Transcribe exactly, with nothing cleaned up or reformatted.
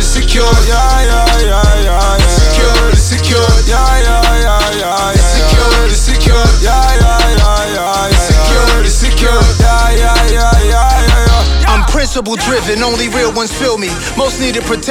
secure, yeah, yeah, yeah, yeah, yeah. Secure, secure, yeah, yeah, yeah, yeah, yeah. Secure, secure, yeah, yeah, yeah, yeah, yeah. Secure, secure, yeah, yeah, yeah, yeah, yeah. I'm principle driven, only real ones feel me. Most need to protect.